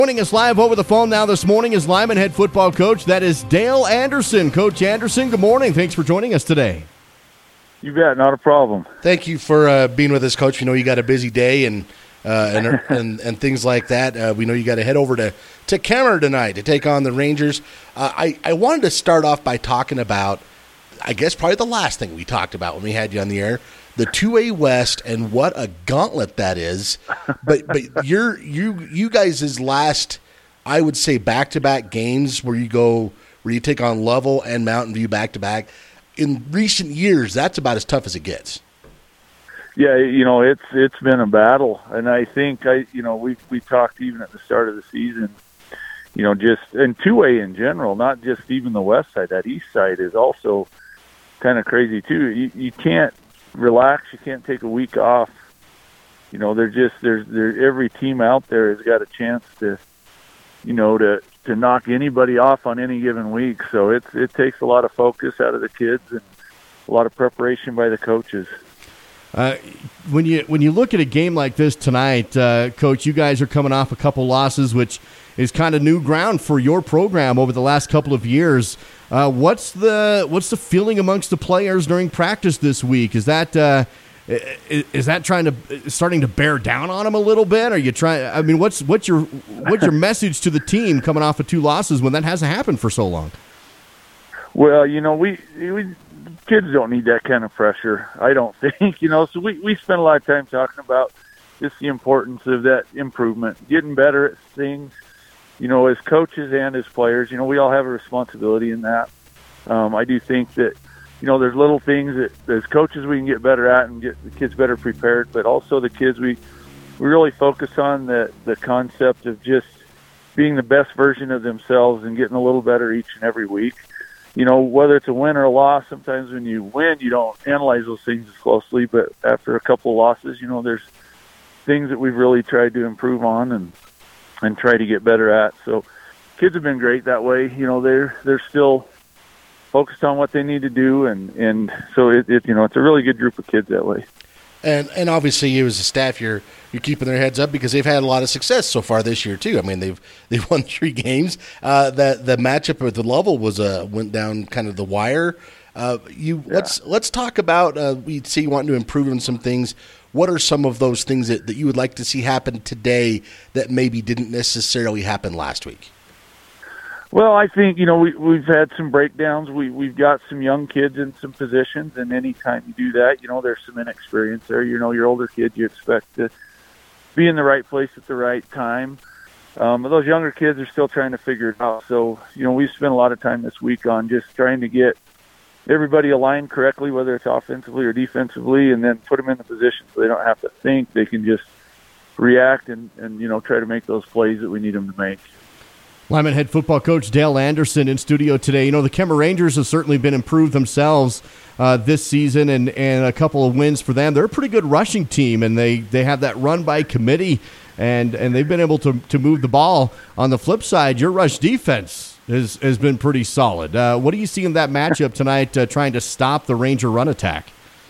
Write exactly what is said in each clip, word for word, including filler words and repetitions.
Joining us live over the phone now this morning is Lyman head football coach. That is Dale Anderson. Coach Anderson, good morning. Thanks for joining us today. You bet, not a problem. Thank you for uh, being with us, Coach. We know you got a busy day and uh, and, and and things like that. Uh, we know you got to head over to, to Kemmerer tonight to take on the Rangers. Uh, I, I wanted to start off by talking about, I guess, probably the last thing we talked about when we had you on the air, the two A West, and what a gauntlet that is. But but you're you you guys' last, I would say, back to back games where you go where you take on Lovell and Mountain View back to back. In recent years, that's about as tough as it gets. Yeah, you know, it's it's been a battle, and I think I you know we we talked even at the start of the season. You know, just and two A in general, not just even the west side. That east side is also kind of crazy too. You you can't relax. You can't take a week off. You know, they're just there's there every team out there has got a chance to, you know, to to knock anybody off on any given week. So it's it takes a lot of focus out of the kids and a lot of preparation by the coaches. Uh, when you when you look at a game like this tonight, uh, Coach, you guys are coming off a couple losses, which is kind of new ground for your program over the last couple of years. Uh, what's the what's the feeling amongst the players during practice this week? Is that uh, is that trying to starting to bear down on them a little bit? Are you trying? I mean, what's what's your what's your message to the team coming off of two losses when that hasn't happened for so long? Well, you know, we we kids don't need that kind of pressure, I don't think. You know, so we we spend a lot of time talking about just the importance of that improvement, getting better at things. You know, as coaches and as players, you know, we all have a responsibility in that. Um, I do think that, you know, there's little things that as coaches we can get better at and get the kids better prepared, but also the kids, we, we really focus on the, the concept of just being the best version of themselves and getting a little better each and every week. You know, whether it's a win or a loss, sometimes when you win, you don't analyze those things as closely, but after a couple of losses, you know, there's things that we've really tried to improve on and and try to get better at. So kids have been great that way. You know, they're they're still focused on what they need to do, and, and so it, it you know, it's a really good group of kids that way. And and obviously you as a staff, you're you're keeping their heads up because they've had a lot of success so far this year too. I mean, they've they've won three games. Uh, that the matchup with the Lovell was uh, went down kind of the wire. Uh, you yeah. let's let's talk about uh, we see you wanting to improve on some things. What are some of those things that, that you would like to see happen today that maybe didn't necessarily happen last week? Well, I think, you know, we, we've had some breakdowns. We, we've got some young kids in some positions, and anytime you do that, you know, there's some inexperience there. You know, your older kids, you expect to be in the right place at the right time. Um, but those younger kids are still trying to figure it out. So, you know, we've spent a lot of time this week on just trying to get everybody aligned correctly, whether it's offensively or defensively, and then put them in the position so they don't have to think. They can just react and, and you know, try to make those plays that we need them to make. Lyman head football coach Dale Anderson in studio today. You know, the Kemmerer Rangers have certainly been improved themselves uh, this season, and, and a couple of wins for them. They're a pretty good rushing team, and they, they have that run by committee, and, and they've been able to, to move the ball. On the flip side, your rush defense has, has been pretty solid. Uh, what do you see in that matchup tonight uh, trying to stop the Ranger run attack?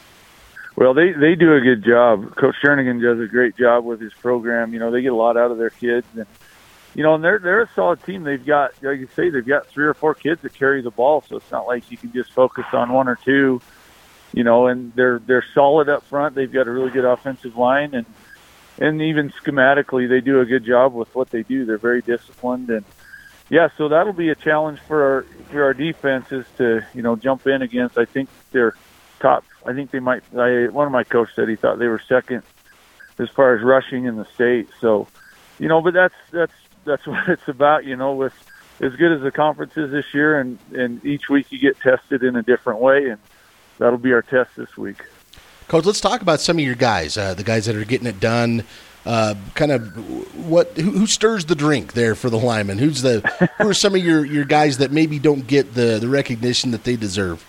Well, they, they do a good job. Coach Jernigan does a great job with his program. You know, they get a lot out of their kids, and you know, and they're they're a solid team. They've got, like you say, they've got three or four kids that carry the ball, so it's not like you can just focus on one or two. You know, and they're they're solid up front. They've got a really good offensive line, and and even schematically, they do a good job with what they do. They're very disciplined, and yeah, so that'll be a challenge for our for our defenses to you know jump in against. I think they're top. I think they might. I, one of my coaches said he thought they were second as far as rushing in the state. So, you know, but that's that's. That's what it's about, you know, with as good as the conference is this year, and, and each week you get tested in a different way, and that'll be our test this week. Coach, let's talk about some of your guys, uh, the guys that are getting it done. Uh, kind of what who, who stirs the drink there for the Lyman? Who's the who are some of your, your guys that maybe don't get the, the recognition that they deserve?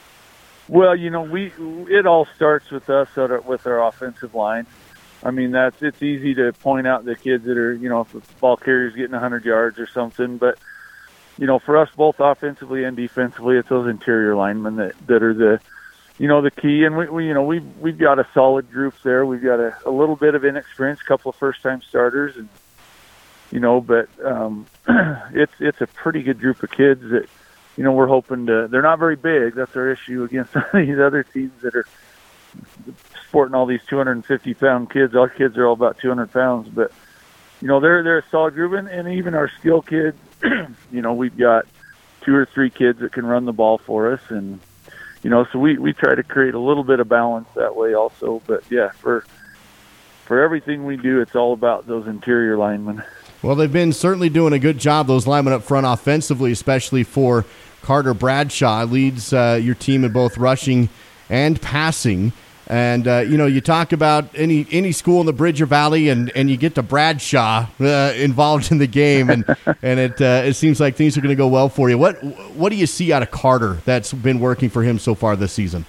Well, you know, we it all starts with us with our offensive line. I mean, that's it's easy to point out the kids that are, you know, if the ball carrier's getting one hundred yards or something. But, you know, for us both offensively and defensively, it's those interior linemen that, that are the, you know, the key. And, we, we you know, we've, we've got a solid group there. We've got a, a little bit of inexperience, a couple of first-time starters. And, you know, but um, it's it's a pretty good group of kids that, you know, we're hoping to. They're not very big. That's our issue against some of these other teams that are sporting all these two hundred fifty pound kids. Our kids are all about two hundred pounds, but you know, they're they're a solid group, and, and even our skill kids. You know, we've got two or three kids that can run the ball for us, and you know, so we, we try to create a little bit of balance that way also. But yeah, for for everything we do, it's all about those interior linemen. Well, they've been certainly doing a good job, those linemen up front offensively, especially for Carter Bradshaw. Leads uh, your team in both rushing and passing. And, uh, you know, you talk about any any school in the Bridger Valley, and, and you get to Bradshaw uh, involved in the game, and and it uh, it seems like things are going to go well for you. What what do you see out of Carter that's been working for him so far this season?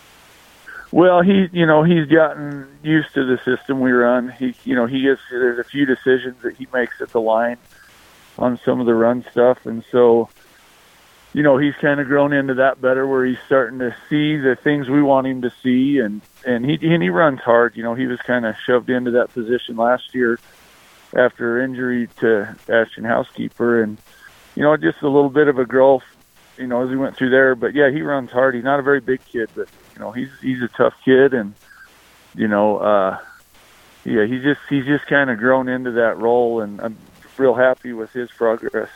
Well, he, you know, he's gotten used to the system we run. He, you know, he gets, there's a few decisions that he makes at the line on some of the run stuff. And so, you know, he's kind of grown into that better, where he's starting to see the things we want him to see. And, and he, and he runs hard. You know, he was kind of shoved into that position last year after injury to Ashton Housekeeper. And, you know, just a little bit of a growth, you know, as he went through there. But yeah, he runs hard. He's not a very big kid, but you know, he's he's a tough kid, and you know, uh, yeah, he's just he's just kind of grown into that role, and I'm real happy with his progress.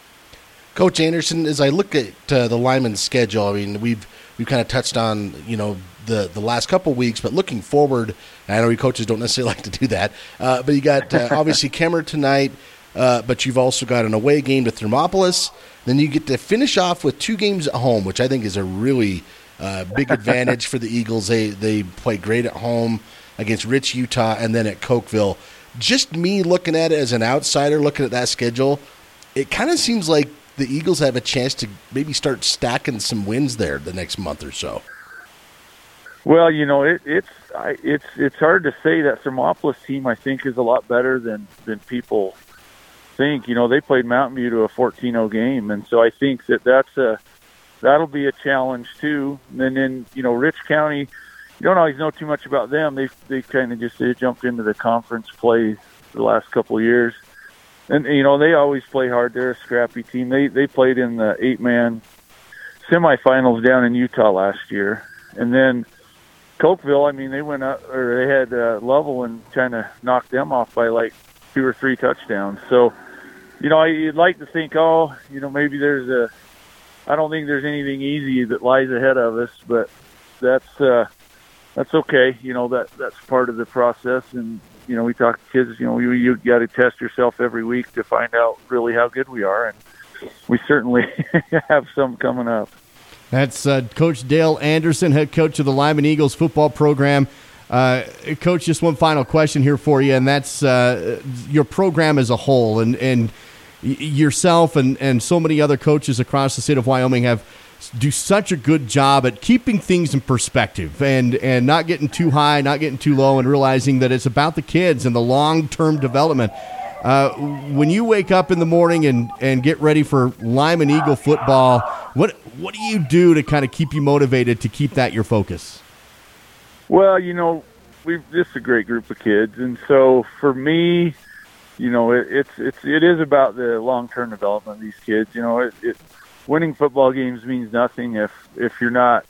Coach Anderson, as I look at uh, the lineman's schedule, I mean, we've we've kind of touched on, you know, the the last couple weeks, but looking forward, and I know you coaches don't necessarily like to do that, uh, but you got uh, obviously Kemmer tonight, uh, but you've also got an away game to Thermopolis. Then you get to finish off with two games at home, which I think is a really Uh, big advantage for the Eagles. They they play great at home against Rich, Utah, and then at Cokeville. Just me looking at it as an outsider, looking at that schedule, it kind of seems like the Eagles have a chance to maybe start stacking some wins there the next month or so. Well, you know, it, it's I, it's it's hard to say. That Thermopolis team, I think, is a lot better than than people think. You know, they played Mountain View to a fourteen oh game, and so I think that that's a that'll be a challenge too. And then, you know, Rich County, you don't always know too much about them. They they kind of just they jumped into the conference play the last couple of years, and you know they always play hard. They're a scrappy team. They they played in the eight man semifinals down in Utah last year, and then Cokeville. I mean, they went up, or they had uh, Lovell and kind of knocked them off by like two or three touchdowns. So, you know, you'd like to think, oh, you know, maybe there's a I don't think there's anything easy that lies ahead of us, but that's uh, that's okay. You know, that that's part of the process. And you know, we talk to kids. You know, you you got to test yourself every week to find out really how good we are, and we certainly have some coming up. That's uh, Coach Dale Anderson, head coach of the Lyman Eagles football program. Uh, Coach, just one final question here for you, and that's uh, your program as a whole, and and. yourself and, and so many other coaches across the state of Wyoming have do such a good job at keeping things in perspective and, and not getting too high, not getting too low, and realizing that it's about the kids and the long-term development. Uh, when you wake up in the morning and, and get ready for Lyman Eagle football, what what do you do to kind of keep you motivated to keep that your focus? Well, you know, we've just a great group of kids, and so for me, you know, it, it's it's it is about the long-term development of these kids. You know, it, it, winning football games means nothing if if you're not,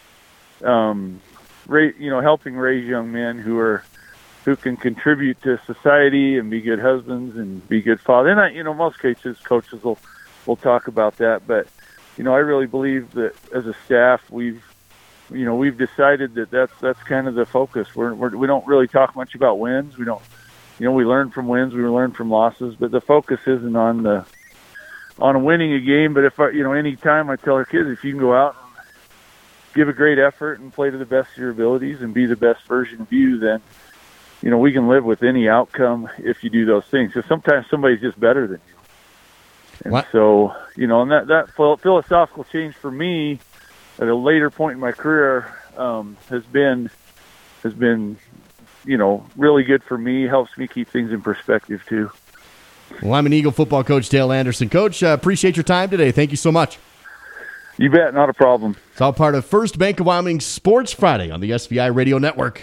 um, ra- you know, helping raise young men who are who can contribute to society and be good husbands and be good fathers. And I, you know, most cases coaches will will talk about that, but you know, I really believe that as a staff, we've you know we've decided that that's that's kind of the focus. We're, we're we don't really talk much about wins. We don't. You know, we learn from wins, we learn from losses, but the focus isn't on the on winning a game. But if I, you know, any time I tell our kids, if you can go out and give a great effort and play to the best of your abilities and be the best version of you, then you know we can live with any outcome if you do those things. Because sometimes somebody's just better than you, and what? so you know, and that that philosophical change for me at a later point in my career um, has been has been. you know, really good for me, helps me keep things in perspective too. Well, I'm an Eagle football coach, Dale Anderson. Coach, uh, appreciate your time today. Thank you so much. You bet, not a problem. It's all part of First Bank of Wyoming Sports Friday on the S V I Radio Network.